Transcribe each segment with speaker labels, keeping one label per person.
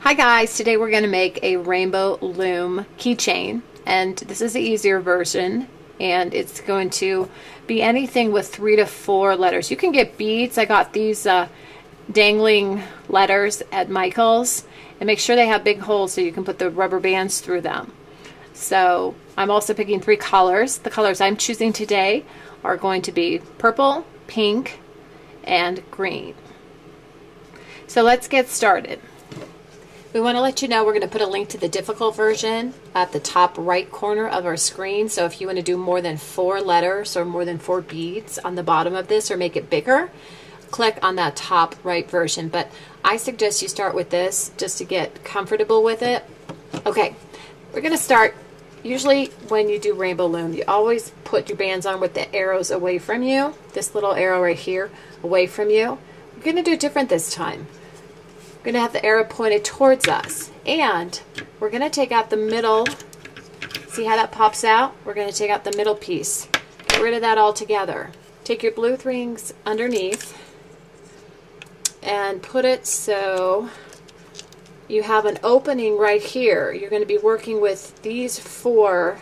Speaker 1: Hi guys, today we're going to make a rainbow loom keychain, and this is the easier version, and it's going to be anything with 3 to 4 letters. You can get beads. I got these dangling letters at Michael's, and make sure they have big holes so you can put the rubber bands through them. So I'm also picking 3 colors. The colors I'm choosing today are going to be purple, pink, and green. So let's get started. We want to let you know we're going to put a link to the difficult version at the top right corner of our screen. So if you want to do more than 4 letters or more than 4 beads on the bottom of this or make it bigger, click on that top right version. But I suggest you start with this just to get comfortable with it. Okay, we're going to start. Usually when you do rainbow loom, you always put your bands on with the arrows away from you. This little arrow right here away from you. We're going to do it different this time. We're going to have the arrow pointed towards us, and we're going to take out the middle. See how that pops out? We're going to take out the middle piece. Get rid of that altogether. Take your blue rings underneath and put it so you have an opening right here. You're going to be working with these 4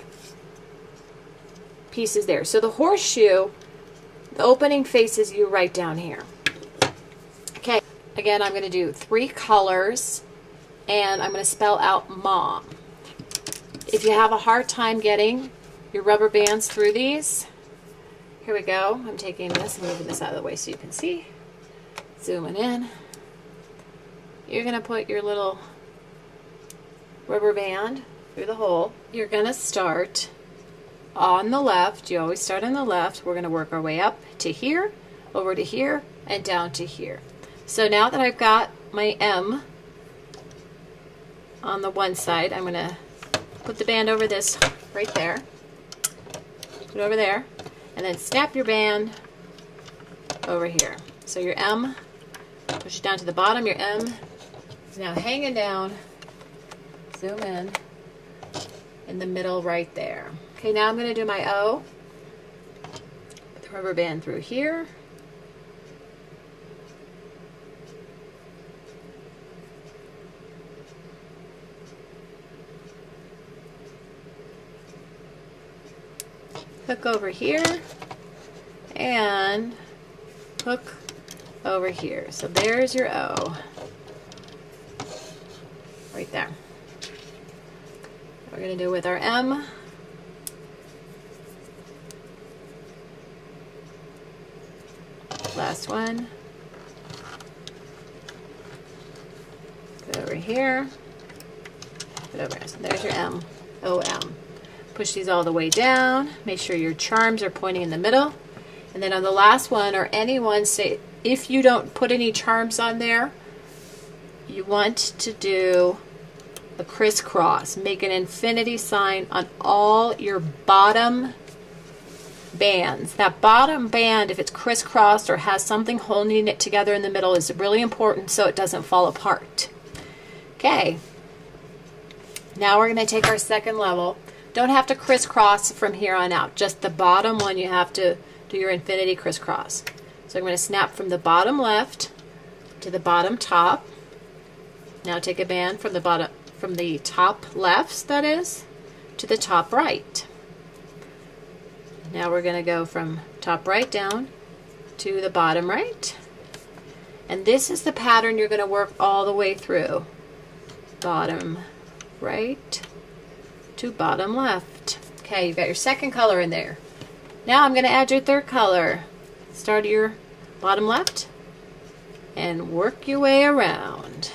Speaker 1: pieces there. So the horseshoe, the opening faces you right down here. Okay. Again, I'm going to do 3 colors, and I'm going to spell out Mom. If you have a hard time getting your rubber bands through these, here we go. I'm taking this and moving this out of the way so you can see. Zooming in. You're going to put your little rubber band through the hole. You're going to start on the left. You always start on the left. We're going to work our way up to here, over to here, and down to here. So now that I've got my M on the one side, I'm going to put the band over this right there. Put it over there. And then snap your band over here. So your M, push it down to the bottom. Your M is now hanging down. Zoom in the middle right there. Okay, now I'm going to do my O. Put the rubber band through here. Hook over here and hook over here. So there's your O right there. We're going to do with our M. Last one. Go over here. Put over here. So there's your M. O-M. Push these all the way down. Make sure your charms are pointing in the middle. And then on the last one, or any one, say if you don't put any charms on there, you want to do a crisscross. Make an infinity sign on all your bottom bands. That bottom band, if it's crisscrossed or has something holding it together in the middle, is really important so it doesn't fall apart. Okay. Now we're going to take our second level. Don't have to crisscross from here on out. Just the bottom one you have to do your infinity crisscross. So I'm going to snap from the bottom left to the bottom top. Now take a band from the bottom, from the top left, that is, to the top right. Now we're going to go from top right down to the bottom right. And this is the pattern you're going to work all the way through. Bottom right to bottom left. Okay, you've got your second color in there. Now I'm going to add your third color. Start your bottom left and work your way around.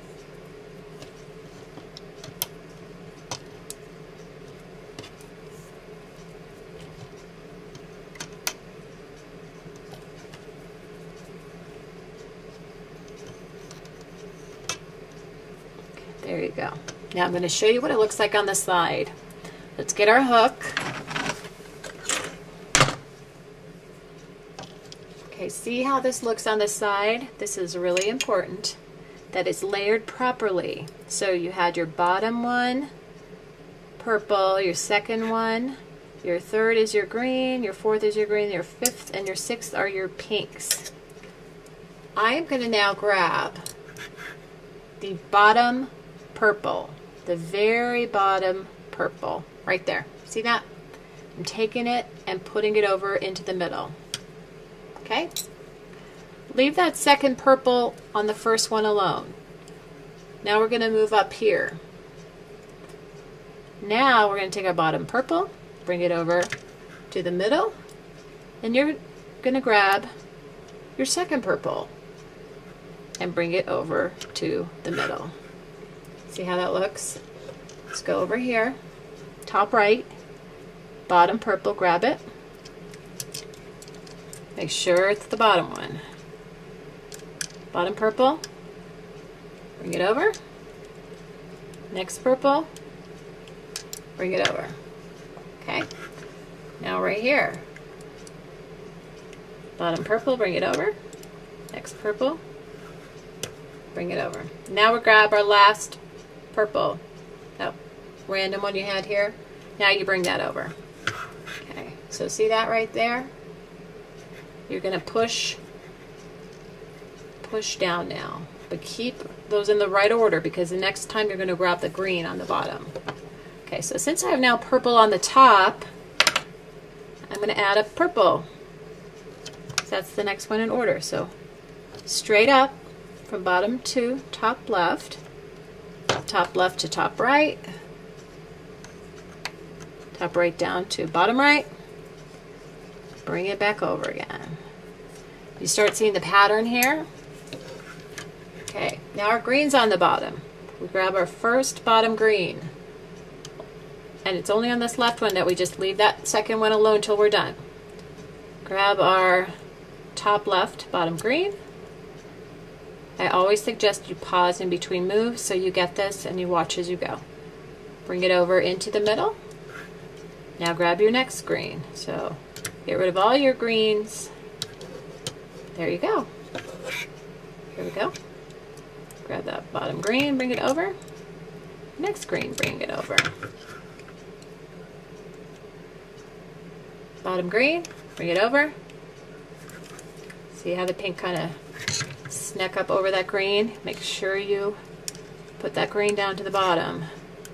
Speaker 1: There you go. Now I'm going to show you what it looks like on the side. Let's get our hook. Okay, see how this looks on the side? This is really important that it's layered properly. So you had your bottom one, purple, your second one, your third is your green, your fourth is your green, your fifth and your sixth are your pinks. I am going to now grab the bottom purple, the very bottom purple, right there. See that? I'm taking it and putting it over into the middle. Okay? Leave that second purple on the first one alone. Now we're going to move up here. Now we're going to take our bottom purple, bring it over to the middle, and you're going to grab your second purple and bring it over to the middle. See how that looks? Let's go over here, top right, bottom purple, grab it. Make sure it's the bottom one. Bottom purple, bring it over. Next purple, bring it over. Okay, now right here. Bottom purple, bring it over. Next purple, bring it over. Now we'll grab our last purple, that random one you had here. Now you bring that over. Okay, so see that right there? You're going to push down now, but keep those in the right order because the next time you're going to grab the green on the bottom. Okay, so since I have now purple on the top, I'm going to add a purple. So that's the next one in order. So straight up from bottom to top left to top right down to bottom right, bring it back over again. You start seeing the pattern here. Okay, now our green's on the bottom. We grab our first bottom green. And it's only on this left one that we just leave that second one alone till we're done. Grab our top left bottom green. I always suggest you pause in between moves so you get this and you watch as you go. Bring it over into the middle. Now grab your next green. So get rid of all your greens. There you go. Here we go. Grab that bottom green, bring it over. Next green, bring it over. Bottom green, bring it over. See how the pink kind of snuck up over that green? Make sure you put that green down to the bottom.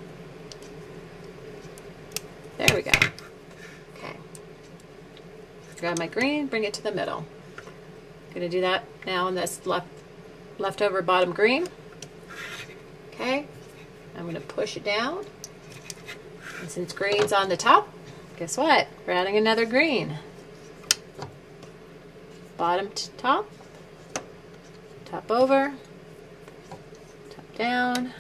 Speaker 1: There we go. Okay. Grab my green, bring it to the middle. Gonna do that now on this leftover bottom green. Okay. I'm gonna push it down. And since green's on the top, guess what? We're adding another green. Bottom to top, top over, top down,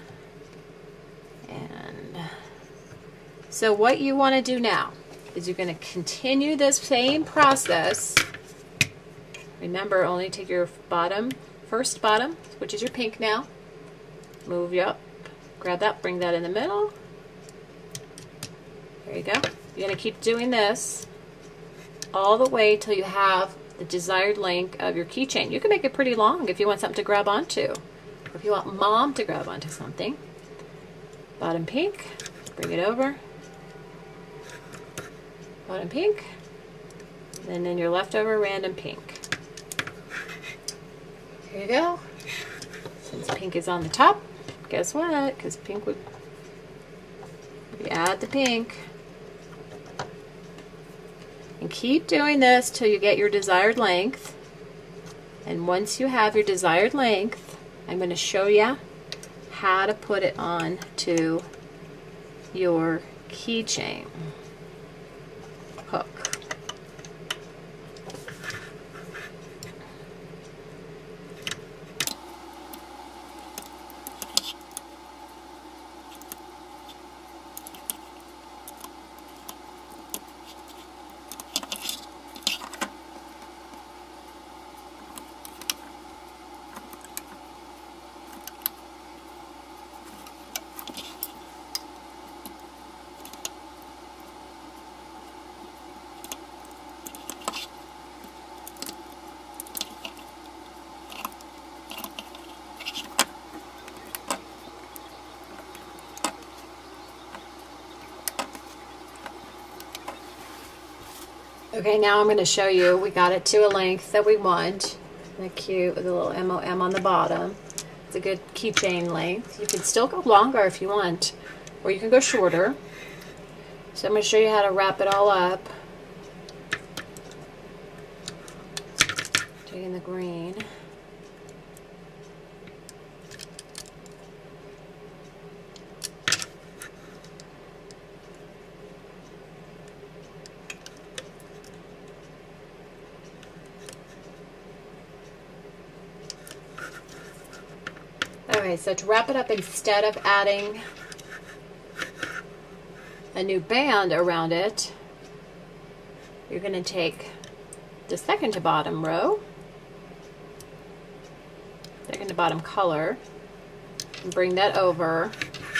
Speaker 1: and so what you want to do now is you're going to continue this same process. Remember, only take your first bottom, which is your pink now, move you up, grab that, bring that in the middle. There you go. You're going to keep doing this all the way till you have the desired length of your keychain. You can make it pretty long if you want something to grab onto, or if you want mom to grab onto something. Bottom pink, bring it over. Bottom pink, and then your leftover random pink. Here you go. Since pink is on the top, guess what? Because pink would, we add the pink. And keep doing this till you get your desired length. And once you have your desired length, I'm going to show you how to put it on to your keychain hook. Okay, now I'm going to show you, we got it to a length that we want. Isn't that cute with a little MOM on the bottom. It's a good keychain length. You can still go longer if you want, or you can go shorter. So I'm going to show you how to wrap it all up. Taking the green. Okay, so to wrap it up, instead of adding a new band around it, you're going to take the second to bottom row, second to bottom color, and bring that over.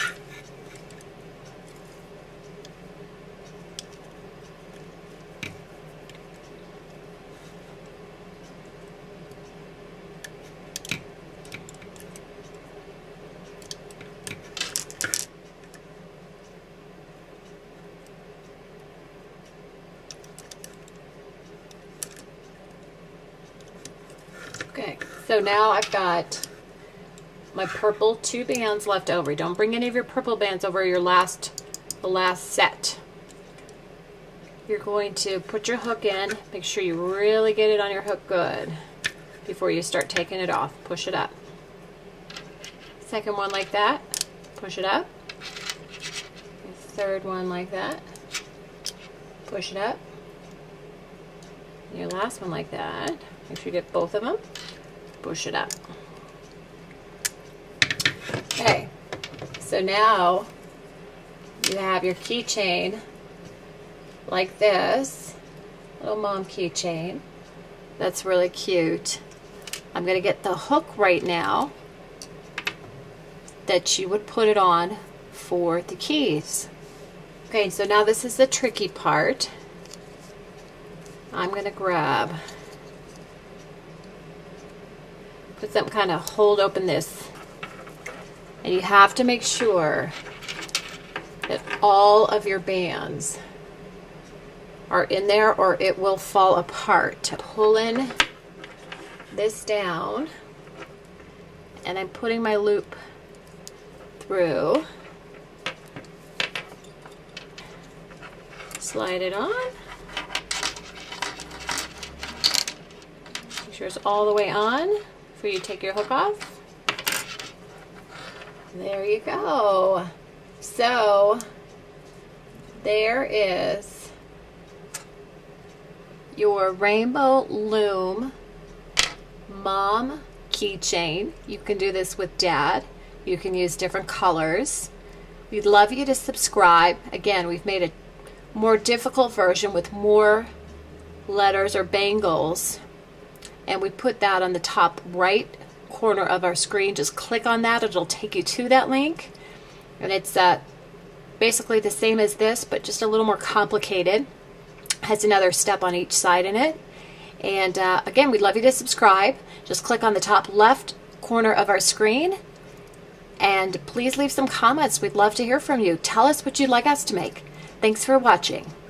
Speaker 1: Okay, so now I've got my purple 2 bands left over. Don't bring any of your purple bands over the last set. You're going to put your hook in. Make sure you really get it on your hook good before you start taking it off. Push it up. Second one like that. Push it up. Third one like that. Push it up. Your last one like that. Make sure you get both of them. Push it up. Okay, so now you have your keychain like this, little mom keychain. That's really cute. I'm going to get the hook right now that you would put it on for the keys. Okay, so now this is the tricky part. I'm going to grab, put some kind of hold open this, and you have to make sure that all of your bands are in there or it will fall apart. Pulling this down, and I'm putting my loop through. Slide it on. Make sure it's all the way on before you take your hook off. There you go. So there is your Rainbow Loom mom keychain. You can do this with dad. You can use different colors. We'd love you to subscribe. Again, we've made a more difficult version with more letters or bangles, and we put that on the top right corner of our screen. Just click on that, it'll take you to that link, and it's basically the same as this but just a little more complicated. Has another step on each side in it. And again, we'd love you to subscribe. Just click on the top left corner of our screen, and please leave some comments. We'd love to hear from you. Tell us what you'd like us to make. Thanks for watching.